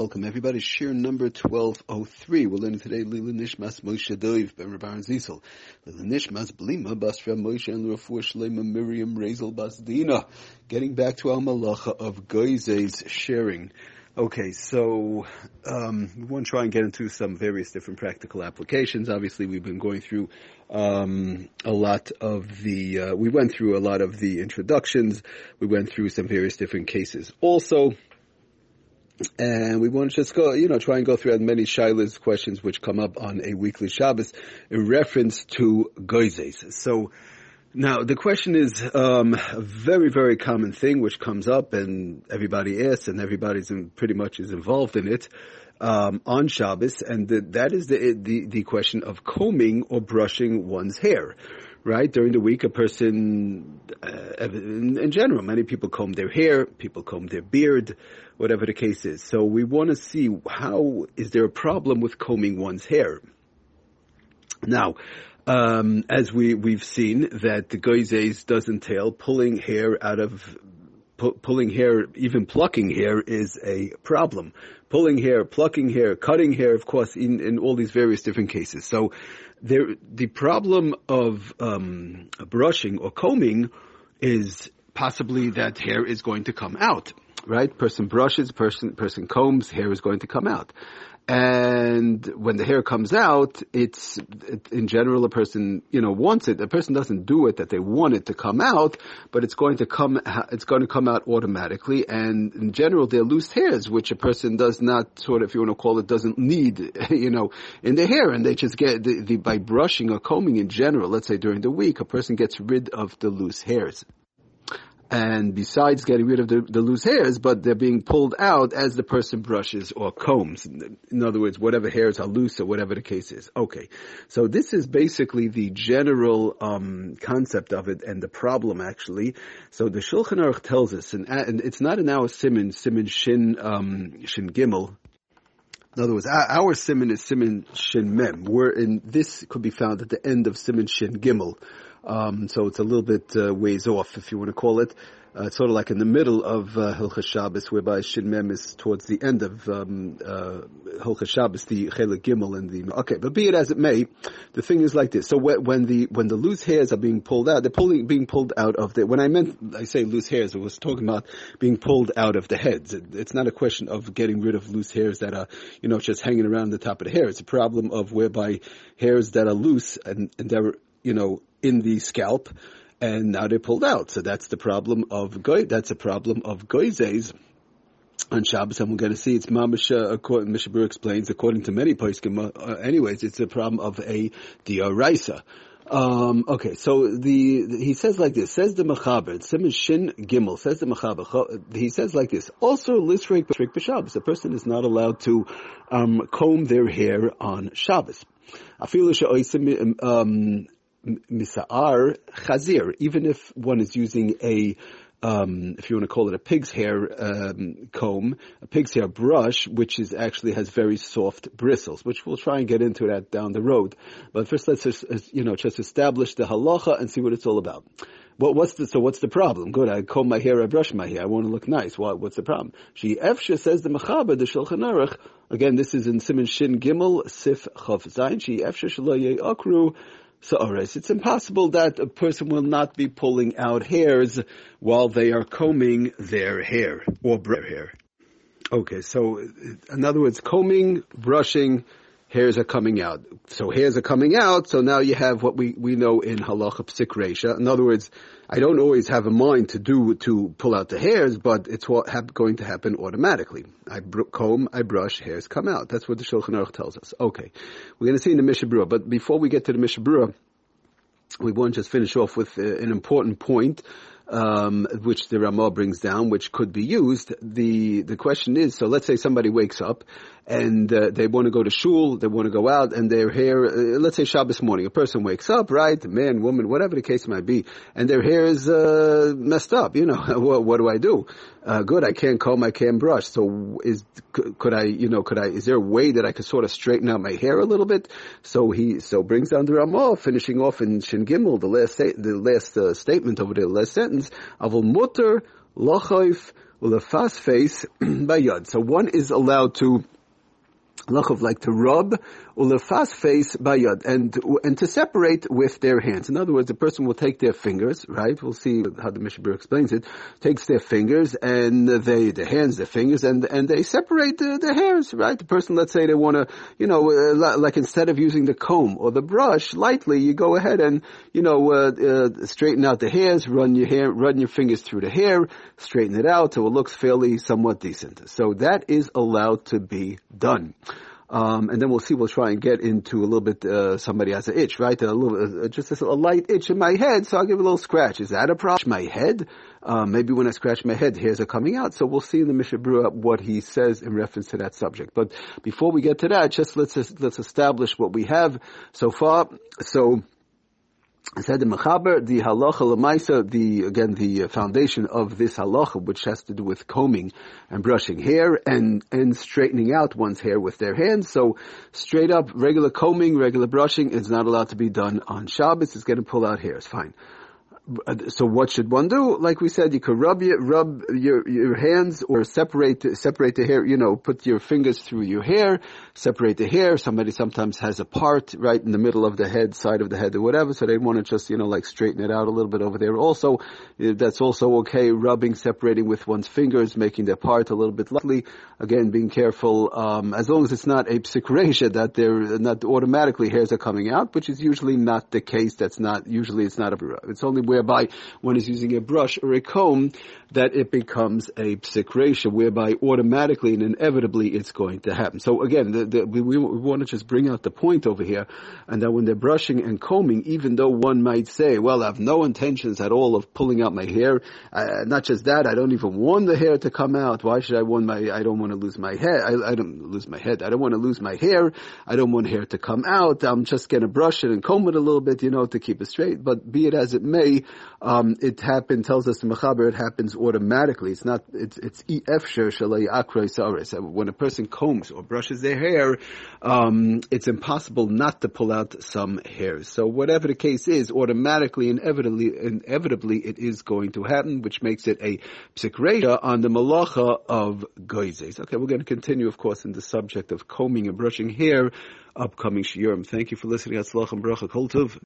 Welcome everybody. Shir number 1203. We're learning today Lila Nishmas Moshe Doiv Ben Rabban Zisel. Lila Nishmas Blima Basra Moshe and Rafur Shlema Miriam Razel Bas Dina. Getting back to our malacha of Goizes sharing. Okay, so we want to try and get into some various different practical applications. Obviously, we've been going through we went through a lot of the introductions. We went through some various different cases also. And we want to just go, try and go through as many shaylas questions which come up on a weekly Shabbos in reference to Goizes. So, now, the question is a very, very common thing which comes up and everybody asks and everybody's pretty much is involved in it on Shabbos, and that is the question of combing or brushing one's hair. Right? During the week, a person, in general, many people comb their hair, people comb their beard, whatever the case is. So we want to see is there a problem with combing one's hair? Now, as we've seen that the Goizes does entail pulling hair, even plucking hair is a problem. Pulling hair, plucking hair, cutting hair, of course, in all these various different cases. So the problem of brushing or combing is possibly that hair is going to come out, right? Person brushes, person combs, hair is going to come out. And when the hair comes out, in general, a person, wants it. A person doesn't do it that they want it to come out, but it's going to come out automatically. And in general, they're loose hairs, which a person does not if you want to call it, doesn't need, in their hair. And they just get, by brushing or combing in general, let's say during the week, a person gets rid of the loose hairs. And besides getting rid of the loose hairs, but they're being pulled out as the person brushes or combs. In other words, whatever hairs are loose or whatever the case is. Okay. So this is basically the general concept of it and the problem actually. So the Shulchan Aruch tells us, and it's not in our Siman Shin Gimel. In other words, our Siman is Siman Shin Mem. This could be found at the end of Siman Shin Gimel. So it's a little bit ways off, if you want to call it. It's sort of like in the middle of Hilchos Shabbos, whereby Shin Mem is towards the end of Hilchos Shabbos, the Chelik Gimel and the. Okay, but be it as it may, the thing is like this. So when the loose hairs are being pulled out, they're being pulled out of the. When I say loose hairs, I was talking about being pulled out of the heads. It's not a question of getting rid of loose hairs that are just hanging around the top of the hair. It's a problem of whereby hairs that are loose and they're in the scalp, and now they're pulled out. So that's the problem of Goizes on Shabbos, and we're going to see it's mamash. According Mishnah Berurah explains, according to many poskim, anyways, it's a problem of a dioraisa. Okay, so he says like this. Says the Mechaber, Siman Shin Gimel. Says the Mechaber. He says like this. Also, lisreik b'Shabbos. A person is not allowed to comb their hair on Shabbos. Afilu she'oisim misa'ar chazir, even if one is using if you want to call it a pig's hair comb, a pig's hair brush, which actually has very soft bristles, which we'll try and get into that down the road. But first, let's just establish the halacha and see what it's all about. What's the problem? Good, I comb my hair, I brush my hair, I want to look nice. What's the problem? She Efsha says the Mechaber, the Shulchan Aruch. Again, this is in Siman Shin Gimel Sif Chav Zayin. She Efsha Shelo Ye'akru. So, it's impossible that a person will not be pulling out hairs while they are combing their hair or brush hair. Okay, so in other words, combing, brushing, hairs are coming out. So hairs are coming out, so now you have what we know in Halacha Psik Reisha. In other words, I don't always have a mind to pull out the hairs, but it's going to happen automatically. I comb, I brush, hairs come out. That's what the Shulchan Aruch tells us. Okay. We're going to see in the Mishnah Berurah, but before we get to the Mishnah Berurah, we want to just finish off with an important point, which the Ramah brings down, which could be used. The question is, so let's say somebody wakes up and they want to go to shul, they want to go out, and their hair, let's say Shabbos morning, a person wakes up, right, man, woman, whatever the case might be, and their hair is messed up, what do I do? Good, I can't comb, I can't brush, so is there a way that I could sort of straighten out my hair a little bit? So brings down the Ramah, finishing off in Shin Gimel, the last statement over there, the last sentence, Avol muter, lachayf, ulefas face bayad. So one is allowed to like to rub ulefas face bayad and to separate with their hands. In other words, the person will take their fingers, right? We'll see how the Mishnah Berurah explains it. Takes their fingers and their hands, their fingers, and they separate the hairs, right? The person, let's say they want to, like instead of using the comb or the brush, lightly you go ahead and straighten out the hairs, run your fingers through the hair, straighten it out so it looks fairly somewhat decent. So that is allowed to be done. And then we'll try and get into a little bit, somebody has an itch, right? Just a light itch in my head, so I'll give a little scratch. Is that a problem? My head? Maybe when I scratch my head, hairs are coming out. So we'll see in the Mishnah Berurah what he says in reference to that subject. But before we get to that, just let's establish what we have so far. So, I said the Mechaber, the halacha l'maisa, the foundation of this halacha, which has to do with combing and brushing hair and straightening out one's hair with their hands. So straight up, regular combing, regular brushing is not allowed to be done on Shabbos. It's going to pull out hairs. Fine. So what should one do? Like we said, you could rub your hands or separate the hair, put your fingers through your hair, separate the hair. Somebody sometimes has a part right in the middle of the head, side of the head or whatever, so they want to just, straighten it out a little bit over there. Also, that's also okay, rubbing, separating with one's fingers, making the part a little bit lightly. Again, being careful, as long as it's not a psikresha, that they're not automatically hairs are coming out, which is usually not the case. It's not it's only whereby one is using a brush or a comb that it becomes a psikresha, whereby automatically and inevitably it's going to happen. So again, we want to just bring out the point over here, and that when they're brushing and combing, even though one might say, well, I have no intentions at all of pulling out my hair, not just that, I don't even want the hair to come out. Why should I I don't want to lose my head. I don't lose my head. I don't want to lose my hair. I don't want hair to come out. I'm just going to brush it and comb it a little bit, to keep it straight. But be it as it may, it tells us the Mechaber, it happens automatically. It's efsher shalei akroi saris. When a person combs or brushes their hair, it's impossible not to pull out some hairs. So whatever the case is, automatically, inevitably it is going to happen, which makes it a psikresha on the malacha of goizes. Okay, we're going to continue, of course, in the subject of combing and brushing hair, upcoming shiurim. Thank you for listening. Hatzlacha and bracha kol tov.